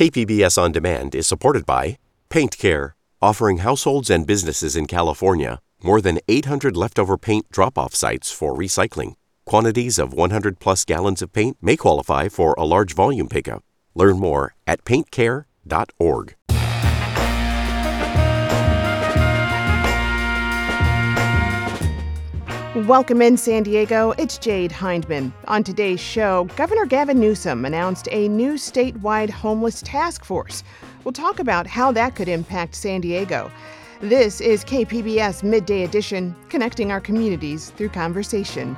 KPBS On Demand is supported by Paint Care, offering households and businesses in California more than 800 leftover paint drop-off sites for recycling. Quantities of 100-plus gallons of paint may qualify for a large volume pickup. Learn more at paintcare.org. Welcome in, San Diego. It's Jade Hindman. On today's show, Governor Gavin Newsom announced a new statewide homeless task force. We'll talk about how that could impact San Diego. This is KPBS Midday Edition, connecting our communities through conversation.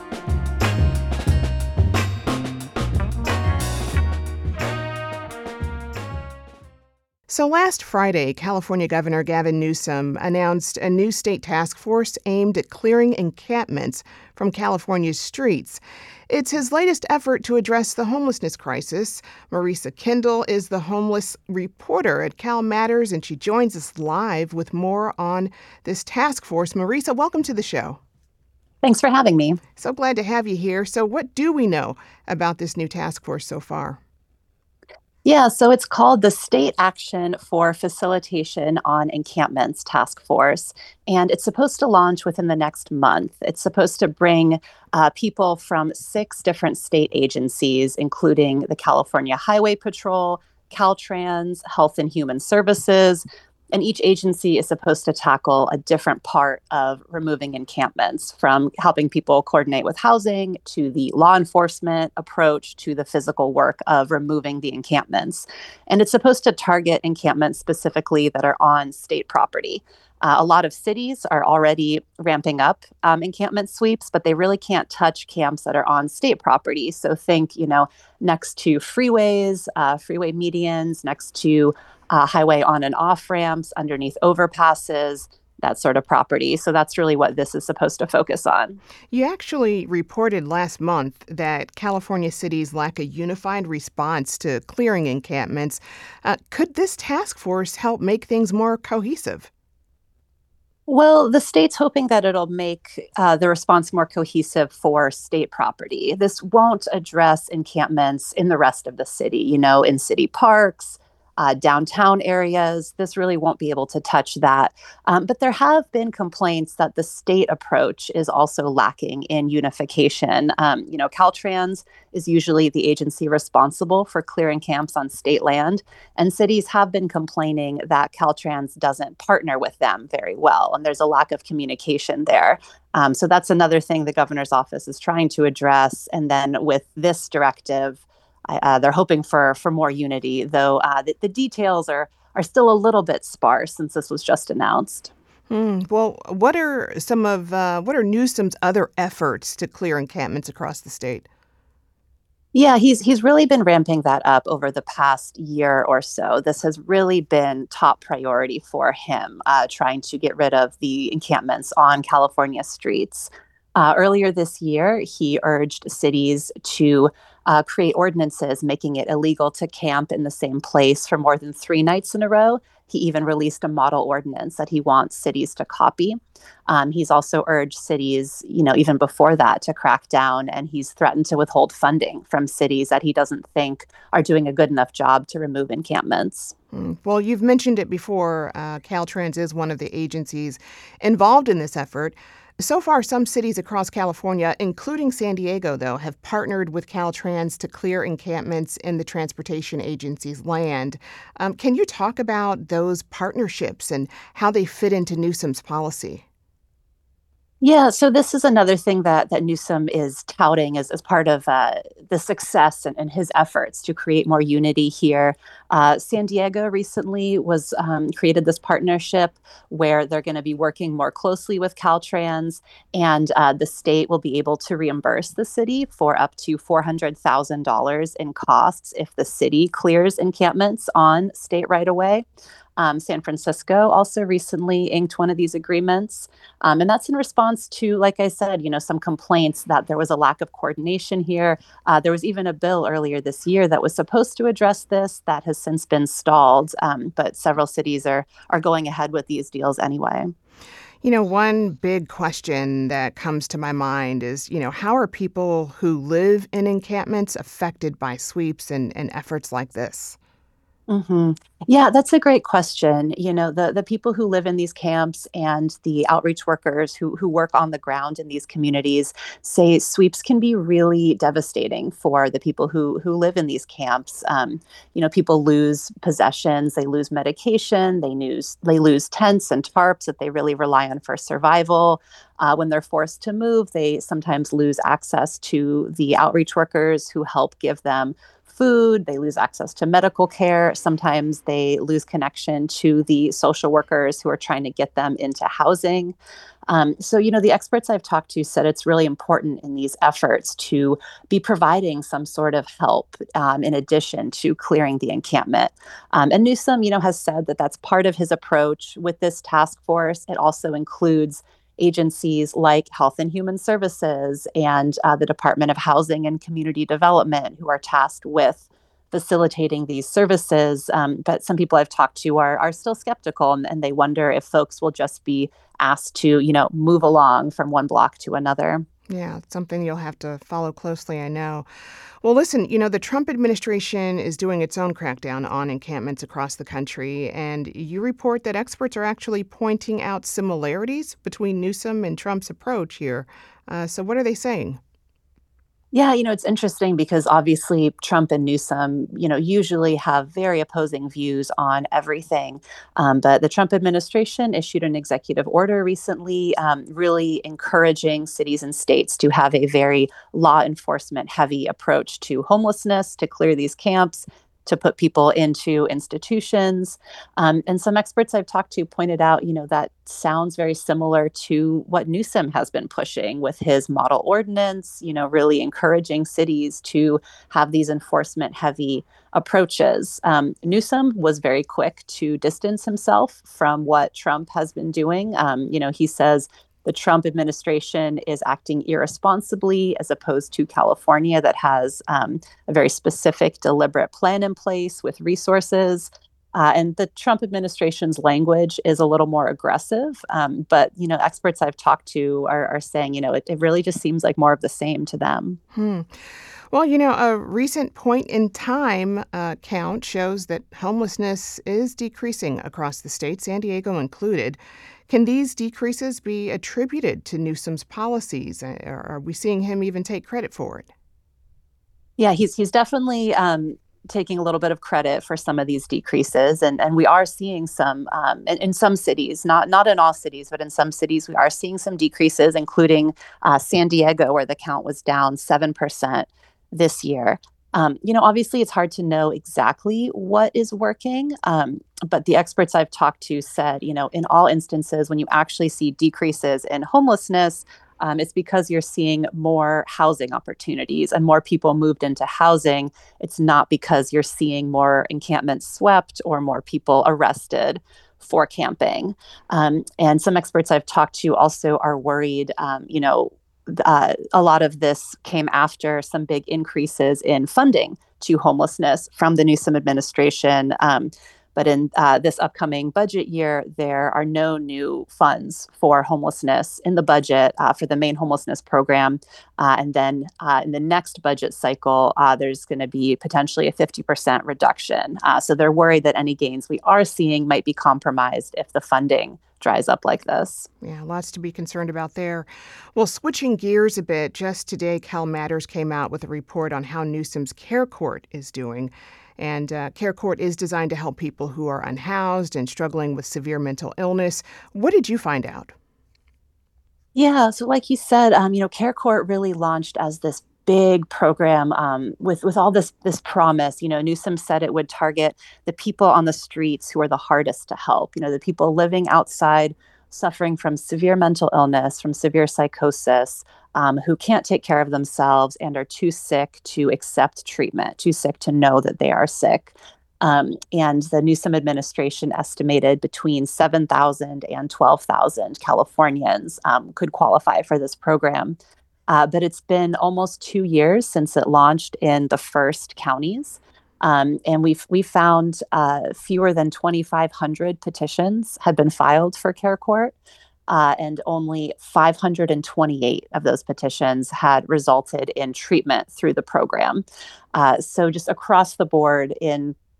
So last Friday, California Governor Gavin Newsom announced a new state task force aimed at clearing encampments from California's streets. It's his latest effort to address the homelessness crisis. Marisa Kindle is the homeless reporter at Cal Matters, and she joins us live with more on this task force. Marisa, welcome to the show. Thanks for having me. So glad to have you here. So what do we know about this new task force so far? Yeah, so it's called the State Action for Facilitation on Encampments Task Force, and it's supposed to launch within the next month. It's supposed to bring people from 6 different state agencies, including the California Highway Patrol, Caltrans, Health and Human Services, and each agency is supposed to tackle a different part of removing encampments, from helping people coordinate with housing to the law enforcement approach to the physical work of removing the encampments. And it's supposed to target encampments specifically that are on state property. A lot of cities are already ramping up encampment sweeps, but they really can't touch camps that are on state property. So think, next to freeways, freeway medians, next to highway on and off ramps, underneath overpasses, that sort of property. So that's really what this is supposed to focus on. You actually reported last month that California cities lack a unified response to clearing encampments. Could this task force help make things more cohesive? Well, the state's hoping that it'll make the response more cohesive for state property. This won't address encampments in the rest of the city, in city parks, downtown areas. This really won't be able to touch that. But there have been complaints that the state approach is also lacking in unification. Caltrans is usually the agency responsible for clearing camps on state land, and cities have been complaining that Caltrans doesn't partner with them very well, and there's a lack of communication there. So that's another thing the governor's office is trying to address. And then with this directive, they're hoping for more unity, though the details are still a little bit sparse since this was just announced. Well, what are Newsom's other efforts to clear encampments across the state? Yeah, he's really been ramping that up over the past year or so. This has really been top priority for him, trying to get rid of the encampments on California streets. Earlier this year, he urged cities to create ordinances making it illegal to camp in the same place for more than 3 nights in a row. He even released a model ordinance that he wants cities to copy. He's also urged cities, even before that, to crack down, and he's threatened to withhold funding from cities that he doesn't think are doing a good enough job to remove encampments. Well, you've mentioned it before. Caltrans is one of the agencies involved in this effort. So far, some cities across California, including San Diego, though, have partnered with Caltrans to clear encampments in the transportation agency's land. Can you talk about those partnerships and how they fit into Newsom's policy? Yeah, so this is another thing that Newsom is touting as part of the success and his efforts to create more unity here. San Diego recently was created this partnership where they're going to be working more closely with Caltrans, and the state will be able to reimburse the city for up to $400,000 in costs if the city clears encampments on state right-of-way. San Francisco also recently inked one of these agreements. And that's in response to, like I said, some complaints that there was a lack of coordination here. There was even a bill earlier this year that was supposed to address this that has since been stalled. But several cities are going ahead with these deals anyway. One big question that comes to my mind is, how are people who live in encampments affected by sweeps and efforts like this? hmm Yeah, that's a great question. The people who live in these camps and the outreach workers who work on the ground in these communities say sweeps can be really devastating for the people who live in these camps. People lose possessions, they lose medication, they lose tents and tarps that they really rely on for survival. When they're forced to move, they sometimes lose access to the outreach workers who help give them food, they lose access to medical care. Sometimes they lose connection to the social workers who are trying to get them into housing. The experts I've talked to said it's really important in these efforts to be providing some sort of help in addition to clearing the encampment. And Newsom, has said that that's part of his approach with this task force. It also includes agencies like Health and Human Services and the Department of Housing and Community Development, who are tasked with facilitating these services. But some people I've talked to are still skeptical, and they wonder if folks will just be asked to, move along from one block to another. Yeah, it's something you'll have to follow closely, I know. Well, listen, the Trump administration is doing its own crackdown on encampments across the country, and you report that experts are actually pointing out similarities between Newsom and Trump's approach here. So what are they saying? Yeah, it's interesting because obviously Trump and Newsom, usually have very opposing views on everything. But the Trump administration issued an executive order recently, really encouraging cities and states to have a very law enforcement heavy approach to homelessness, to clear these camps, to put people into institutions. And some experts I've talked to pointed out, that sounds very similar to what Newsom has been pushing with his model ordinance, really encouraging cities to have these enforcement heavy approaches. Newsom was very quick to distance himself from what Trump has been doing. He says the Trump administration is acting irresponsibly as opposed to California that has a very specific, deliberate plan in place with resources. And the Trump administration's language is a little more aggressive. But, experts I've talked to are saying, it really just seems like more of the same to them. Well, a recent point in time count shows that homelessness is decreasing across the state, San Diego included. Can these decreases be attributed to Newsom's policies? Or are we seeing him even take credit for it? Yeah, he's definitely taking a little bit of credit for some of these decreases, and we are seeing some in some cities, not in all cities, but in some cities we are seeing some decreases, including San Diego, where the count was down 7% this year. Obviously, it's hard to know exactly what is working, but the experts I've talked to said, in all instances, when you actually see decreases in homelessness, it's because you're seeing more housing opportunities and more people moved into housing. It's not because you're seeing more encampments swept or more people arrested for camping. And some experts I've talked to also are worried, a lot of this came after some big increases in funding to homelessness from the Newsom administration. But in this upcoming budget year, there are no new funds for homelessness in the budget for the main homelessness program. And then in the next budget cycle, there's going to be potentially a 50% reduction. So they're worried that any gains we are seeing might be compromised if the funding dries up like this. Yeah, lots to be concerned about there. Well, switching gears a bit, just today, Cal Matters came out with a report on how Newsom's Care Court is doing. And Care Court is designed to help people who are unhoused and struggling with severe mental illness. What did you find out? Yeah, so like you said, Care Court really launched as this big program with all this promise. Newsom said it would target the people on the streets who are the hardest to help. The people living outside, suffering from severe mental illness, from severe psychosis, who can't take care of themselves and are too sick to accept treatment, too sick to know that they are sick. And the Newsom administration estimated between 7,000 and 12,000 Californians could qualify for this program. But it's been almost 2 years since it launched in the first counties. And we found fewer than 2,500 petitions had been filed for Care Court. And only 528 of those petitions had resulted in treatment through the program. So just across the board in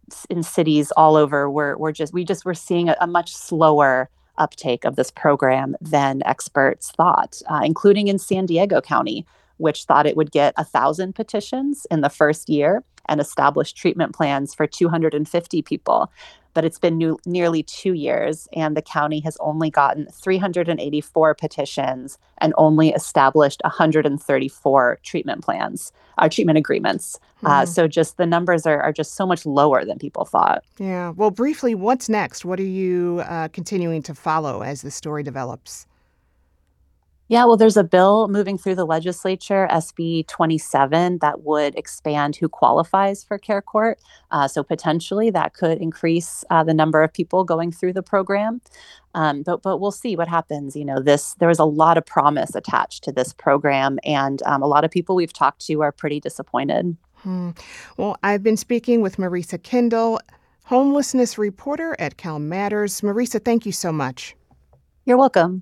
in cities all over, we're seeing a much slower uptake of this program than experts thought, including in San Diego County, which thought it would get 1,000 petitions in the first year and establish treatment plans for 250 people. But it's been nearly 2 years, and the county has only gotten 384 petitions and only established 134 treatment plans, treatment agreements. So just the numbers are just so much lower than people thought. Yeah. Well, briefly, what's next? What are you continuing to follow as the story develops? Yeah, well, there's a bill moving through the legislature, SB 27, that would expand who qualifies for Care Court. So potentially that could increase the number of people going through the program. But we'll see what happens. There was a lot of promise attached to this program, and a lot of people we've talked to are pretty disappointed. Well, I've been speaking with Marisa Kendall, homelessness reporter at Cal Matters. Marisa, thank you so much. You're welcome.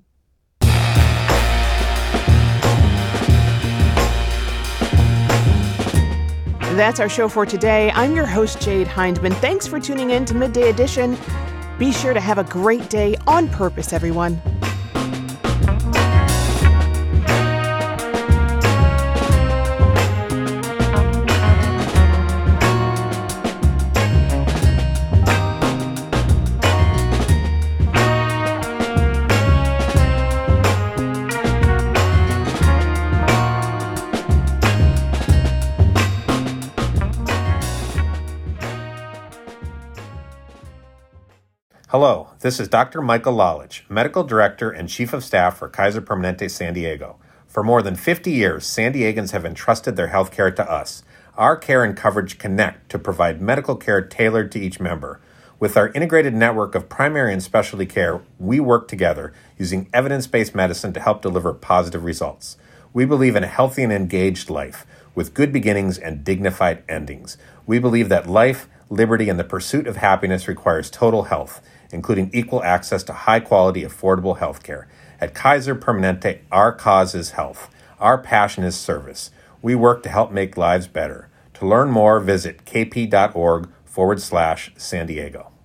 That's our show for today. I'm your host, Jade Hindman. Thanks for tuning in to Midday Edition. Be sure to have a great day on purpose, everyone. Hello, this is Dr. Michael Lalich, Medical Director and Chief of Staff for Kaiser Permanente San Diego. For more than 50 years, San Diegans have entrusted their health care to us. Our care and coverage connect to provide medical care tailored to each member. With our integrated network of primary and specialty care, we work together using evidence-based medicine to help deliver positive results. We believe in a healthy and engaged life with good beginnings and dignified endings. We believe that life, liberty, and the pursuit of happiness requires total health, including equal access to high-quality, affordable health care. At Kaiser Permanente, our cause is health. Our passion is service. We work to help make lives better. To learn more, visit kp.org/San Diego.